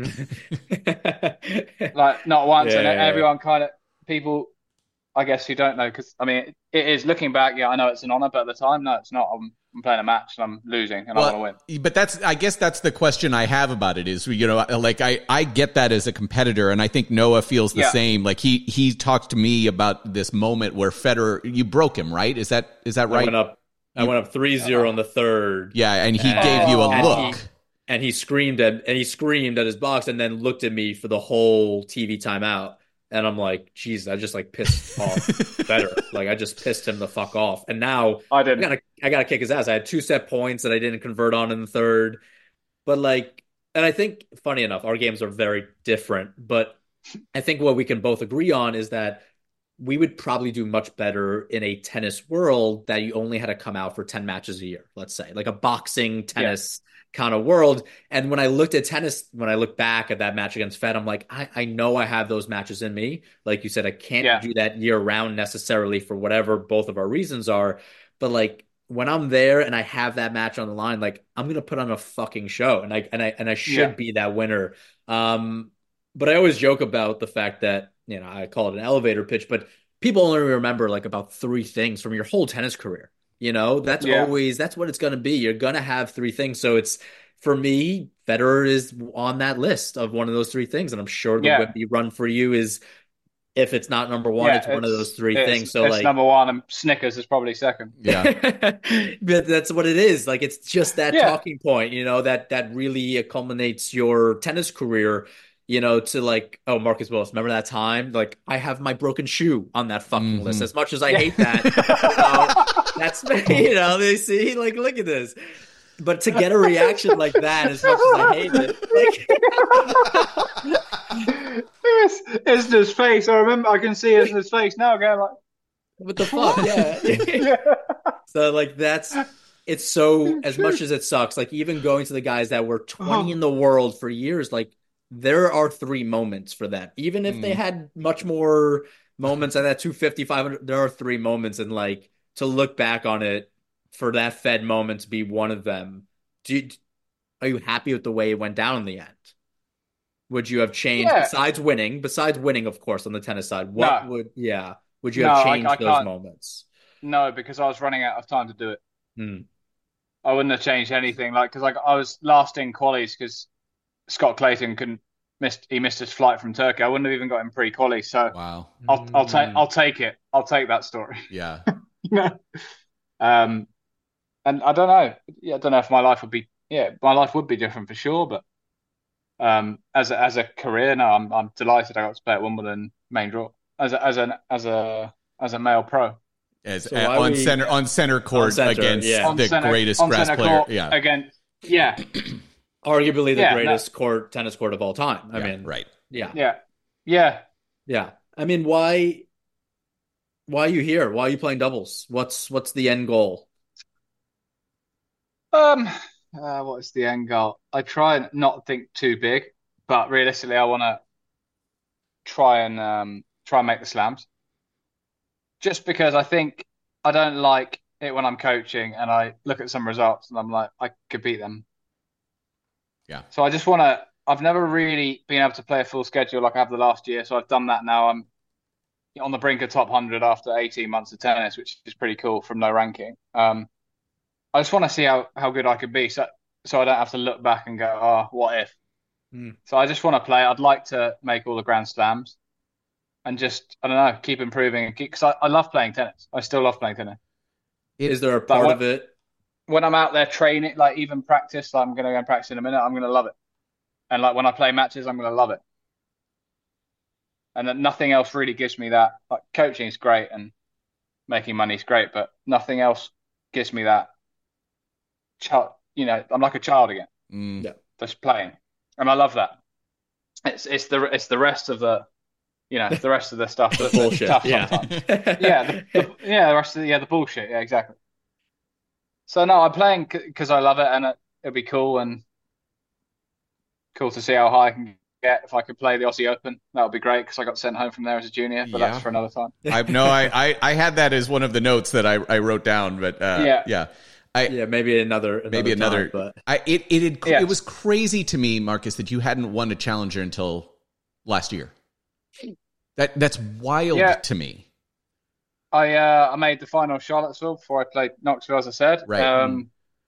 Like not once, and everyone kind of people, I guess, who don't know, because I mean, it is looking back. Yeah, I know it's an honor, but at the time, no, it's not. I'm playing a match and I'm losing, and I want to win.
But I guess that's the question I have about it is, like I get that as a competitor, and I think Noah feels the same. Like he talked to me about this moment where Federer, you broke him, right? Is that right?
I went up 3-0 on the third.
Yeah, and he gave you a look.
And he screamed at his box and then looked at me for the whole TV timeout. And I'm like, geez, I just like pissed off Federer. Like I just pissed him the fuck off. And now I gotta kick his ass. I had 2 set points that I didn't convert on in the third. But and I think, funny enough, our games are very different. But I think what we can both agree on is that we would probably do much better in a tennis world that you only had to come out for 10 matches a year, let's say, like a boxing tennis kind of world. And when I look back at that match against Fed, I'm like, I know I have those matches in me. Like you said, I can't do that year round necessarily for whatever both of our reasons are. But like when I'm there and I have that match on the line, like I'm going to put on a fucking show and I should be that winner. But I always joke about the fact that, I call it an elevator pitch, but people only remember like about 3 things from your whole tennis career. That's what it's going to be. You're going to have 3 things. So it's, for me, Federer is on that list of one of those 3 things. And I'm sure the Whitby run for you is, if it's not number 1, it's one of those 3 things. So it's
number 1 and Snickers is probably second.
Yeah.
But that's what it is. Like, it's just that talking point, that really culminates your tennis career. To like, oh, Marcus Willis, remember that time? Like, I have my broken shoe on that fucking list. As much as I hate that, that's, they see, like, look at this. But to get a reaction like that, as much as I hate
it, like, Isner's face. I can see Isner's face now, going like,
what the fuck? Yeah. So like, it's so, as much as it sucks, like even going to the guys that were 20 in the world for years, like, there are 3 moments for them. Even if they had much more moments at that 250, 500, there are 3 moments. And like, to look back on it, for that Fed moment to be one of them, are you happy with the way it went down in the end? Would you have changed, besides winning, of course, on the tennis side? Would you have changed those moments?
No, because I was running out of time to do it. I wouldn't have changed anything. Like, because like I was last in qualies because Scott Clayton missed his flight from Turkey. I wouldn't have even got him pre-quali. So
wow,
I'll take it. I'll take that story.
Yeah.
And I don't know. I don't know if my life would be. My life would be different for sure. But as a career, no, I'm delighted I got to play at Wimbledon main draw as a male pro.
On center court against the greatest grass player.
Arguably the greatest tennis court of all time. I mean,
right.
Yeah.
I mean, why are you here? Why are you playing doubles? What's the end goal?
What is the end goal? I try and not think too big, but realistically, I want to try and make the slams. Just because I think I don't like it when I'm coaching and I look at some results and I'm like, I could beat them.
Yeah.
So I just want to. I've never really been able to play a full schedule like I have the last year. So I've done that now. I'm on the brink of top 100 after 18 months of tennis, which is pretty cool from no ranking. I just want to see how good I could be, so I don't have to look back and go, oh, what if? So I just want to play. I'd like to make all the Grand Slams and just, I don't know, keep improving. Because I love playing tennis. I still love playing tennis.
Is there a part of it?
When I'm out there training, like even practice, like I'm going to go and practice in a minute, I'm going to love it. And like when I play matches, I'm going to love it. And that nothing else really gives me that. Like coaching is great and making money is great, but nothing else gives me that. I'm like a child again.
Yeah.
Just playing, and I love that. It's the rest of the, the rest of the stuff that's
bullshit.
Tough
Yeah.
sometimes. The rest of the bullshit. Yeah, exactly. So no, I'm playing because I love it, and it'd be cool to see how high I can get. If I could play the Aussie Open, that would be great because I got sent home from there as a junior, but that's for another time.
I had that as one of the notes that I wrote down, but
maybe another time, but
it was crazy to me, Marcus, that you hadn't won a challenger until last year. That's wild to me.
I made the final Charlottesville before I played Knoxville, as I said.
Right.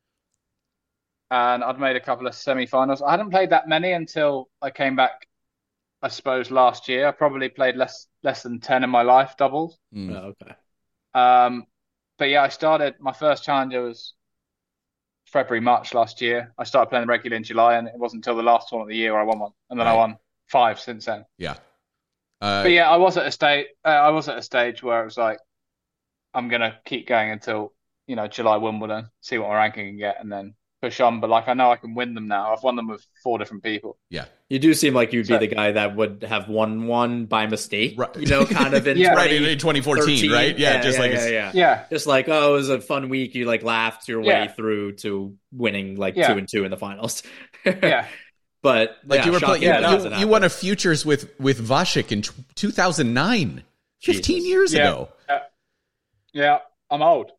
And I'd made a couple of semi-finals. I hadn't played that many until I came back, I suppose, last year. I probably played less than 10 in my life, doubles.
Oh, okay.
But yeah, I started, my first challenger was February, March last year. I started playing regular in July, and it wasn't until the last one of the year where I won one. And then I won 5 since then.
Yeah.
But yeah, I was at a stage where it was like, I'm going to keep going until, July Wimbledon, see what my ranking can get, and then push on. But like, I know I can win them now. I've won them with 4 different people.
Yeah.
You do seem like you'd be the guy that would have won one by mistake,
right.
Kind of in
in 2014, right? Yeah,
just like, oh, it was a fun week. You like laughed your way through to winning 2-2 in the finals.
Yeah.
But
like you were playing, you won a futures with Vasek in 2009, 15 years ago.
Yeah, I'm old.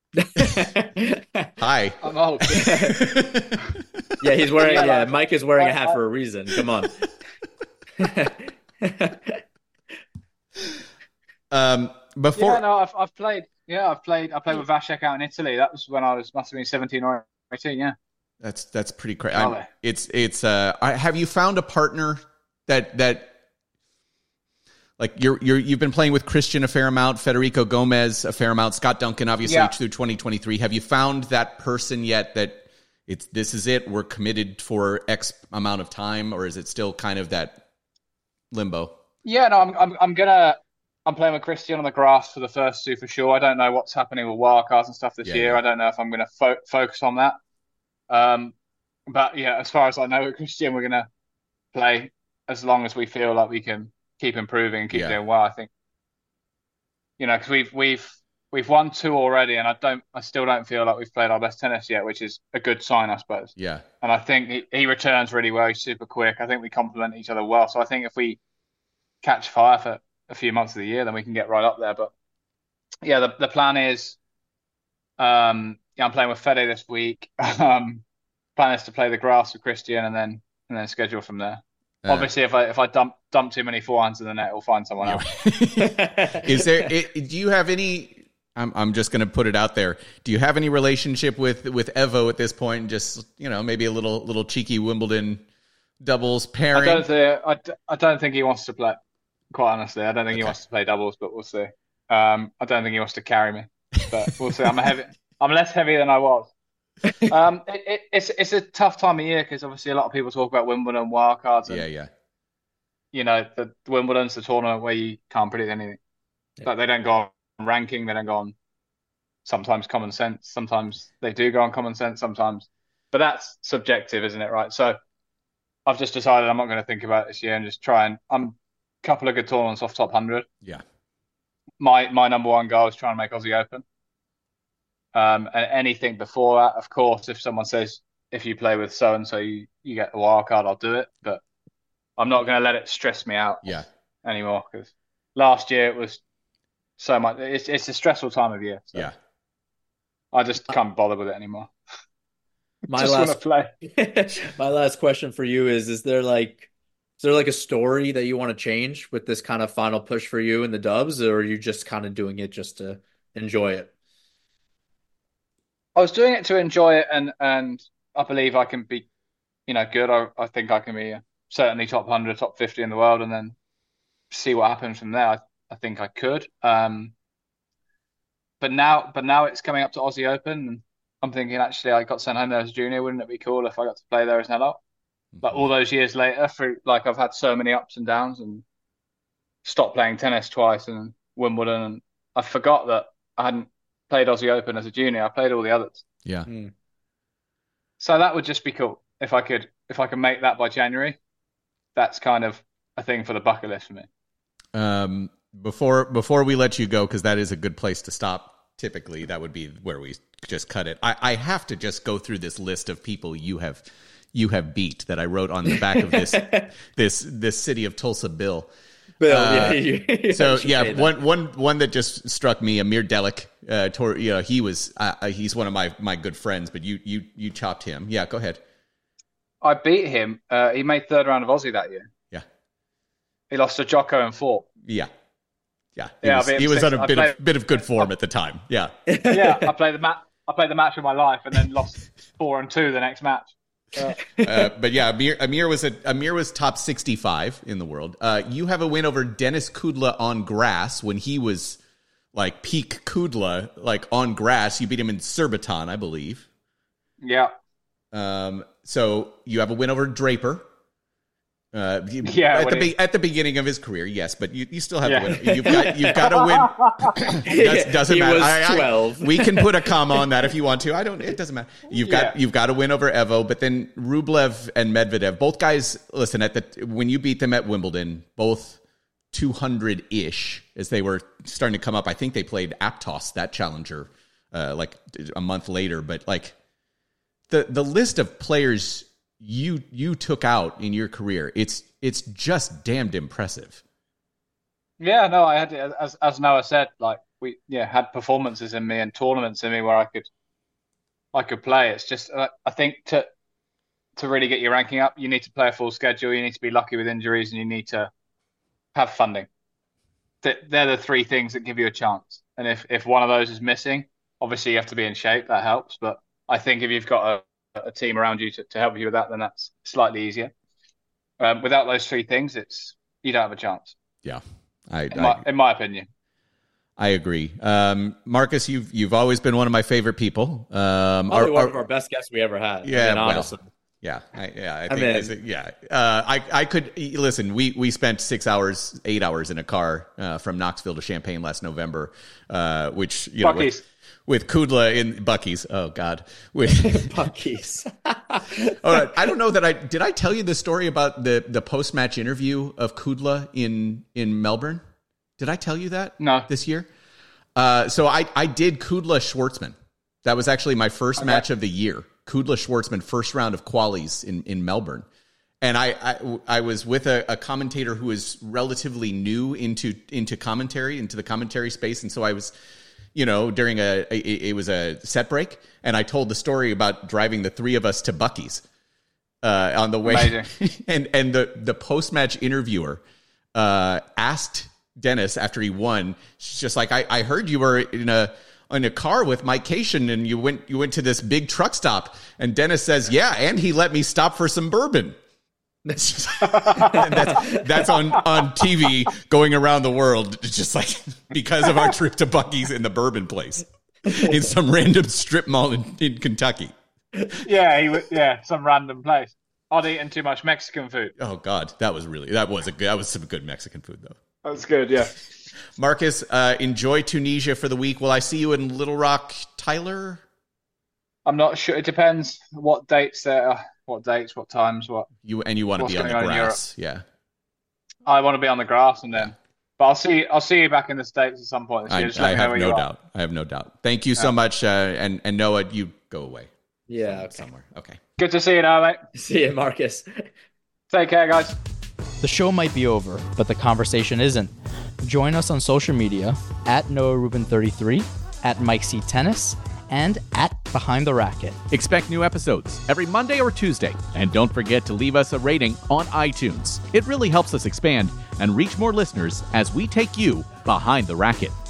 Hi.
I'm old.
Yeah, he's wearing. Mike is wearing a hat for a reason. Come on.
Before,
I've played. Yeah, I played with Vasek out in Italy. That was when I must have been 17 or 18. Yeah.
That's pretty crazy. Have you found a partner that like you've been playing with Christian a fair amount, Federico Gomez a fair amount, Scott Duncan obviously through 2023. Have you found that person yet that this is it, we're committed for X amount of time, or is it still kind of that limbo?
Yeah, no, I'm playing with Christian on the grass for the first 2 for sure. I don't know what's happening with wildcards and stuff this year. I don't know if I'm going to focus on that. But yeah, as far as I know with Christian, we're going to play as long as we feel like we can keep improving and keep doing well. I think, because we've won 2 already, and I still don't feel like we've played our best tennis yet, which is a good sign, I suppose.
Yeah.
And I think he returns really well. He's super quick. I think we complement each other well. So I think if we catch fire for a few months of the year, then we can get right up there. But yeah, the plan is, I'm playing with Fede this week. Plan is to play the grass with Christian and then schedule from there. Obviously, if I dump too many forehands in the net, we'll find someone else.
Do you have any? I'm just going to put it out there. Do you have any relationship with Evo at this point? Just maybe a little cheeky Wimbledon doubles pairing.
I don't think he wants to play. Quite honestly, I don't think he wants to play doubles, but we'll see. I don't think he wants to carry me, but we'll see. I'm less heavy than I was. It's a tough time of year because obviously a lot of people talk about Wimbledon wildcards. The Wimbledon's the tournament where you can't predict anything. Like they don't go on ranking, they don't go on sometimes common sense, sometimes they do go on common sense, sometimes. But that's subjective, isn't it? Right. So I've just decided I'm not going to think about it this year and just try and I'm a couple of good tournaments off top 100.
Yeah.
My number one goal is trying to make Aussie Open. And anything before that, of course, if someone says, if you play with so-and-so, you get the wild card, I'll do it. But I'm not going to let it stress me out anymore because last year it was so much. It's a stressful time of year. So.
Yeah.
I just can't bother with it anymore.
My
Just want to play.
my last question for you is there like a story that you want to change with this kind of final push for you in the Dubs, or are you just kind of doing it just to enjoy it?
I was doing it to enjoy it, and I believe I can be, good. I think I can be certainly top 100, top 50 in the world, and then see what happens from there. I think I could. But now it's coming up to Aussie Open, and I'm thinking actually I got sent home there as a junior. Wouldn't it be cool if I got to play there as an adult? But all those years later, I've had so many ups and downs, and stopped playing tennis twice and Wimbledon, and I forgot that I hadn't played Aussie Open as a junior. I played all the others.
Yeah.
So that would just be cool if I could make that by January. That's kind of a thing for the bucket list for me.
Before we let you go, because that is a good place to stop. Typically, that would be where we just cut it. I have to just go through this list of people you have beat that I wrote on the back of this city of Tulsa bill.
Bill,
one that just struck me, Amir Delik. He's one of my good friends, but you chopped him. Yeah, go ahead.
I beat him. He made third round of Aussie that year.
Yeah,
he lost to Jocko in 4.
Yeah. He was on a bit of good form at the time. Yeah.
Yeah, I played the match of my life, and then lost 4-2 the next match.
But yeah, Amir was top 65 in the world. You have a win over Denis Kudla on grass when he was like peak Kudla, like on grass. You beat him in Surbiton, I believe.
Yeah.
So you have a win over Draper. At the beginning of his career, yes, but you still have to win. You've got to win. Doesn't matter.
Was 12.
We can put a comma on that if you want to. It doesn't matter. You've got to win over Evo, but then Rublev and Medvedev, both guys. Listen, when you beat them at Wimbledon, both 200-ish as they were starting to come up. I think they played Aptos, that challenger, like a month later. But like the list of players you took out in your career, it's just damned impressive.
Yeah, no, I had, as Noah said, like we had performances in me and tournaments in me where I could play. It's just I think to really get your ranking up, you need to play a full schedule, you need to be lucky with injuries, and you need to have funding. They're the three things that give you a chance. And if one of those is missing, obviously you have to be in shape. That helps, but I think if you've got a team around you to help you with that, then that's slightly easier. Without those three things, you don't have a chance.
Yeah,
in my opinion,
I agree. Marcus, you've always been one of my favorite people.
Probably one of our best guests we ever had.
Yeah,
honestly.
I could listen. We spent 8 hours in a car from Knoxville to Champaign last November, which
Buc-ee's.
With Kudla in Buc-ee's. Oh God, with
Buc-ee's.
All right, I don't know that did I tell you the story about the post match interview of Kudla in Melbourne? Did I tell you that?
No,
this year. So I did Kudla Schwartzman. That was actually my first match of the year. Kudla Schwartzman, first round of qualies in Melbourne. And I was with a commentator who is relatively new into commentary, into the commentary space. And so I was, during it was a set break, and I told the story about driving the three of us to Buc-ee's on the way. and the post-match interviewer asked Denis after he won, she's just like, I heard you were in a car with Mike Cation and you went to this big truck stop. And Denis says, yeah, and he let me stop for some bourbon. That's on TV going around the world, just like because of our trip to Buc-ee's in the bourbon place in some random strip mall in Kentucky.
Yeah, some random place. I'd eaten too much Mexican food.
Oh God, that was some good Mexican food though.
That's good, yeah.
Marcus, enjoy Tunisia for the week. Will I see you in Little Rock, Tyler?
I'm not sure. It depends what dates there are. What dates, what times, what.
You want to be on the grass, yeah.
I want to be on the grass, and then, but I'll see you back in the States at some point this year.
I have no doubt. Thank you so much, and Noah, you go away.
Yeah, okay.
Somewhere. Okay.
Good to see you now, mate.
See you, Marcus.
Take care, guys.
The show might be over, but the conversation isn't. Join us on social media at Noah Rubin 33, at Mike C Tennis, and @BehindTheRacket.
Expect new episodes every Monday or Tuesday. And don't forget to leave us a rating on iTunes. It really helps us expand and reach more listeners as we take you behind the racket.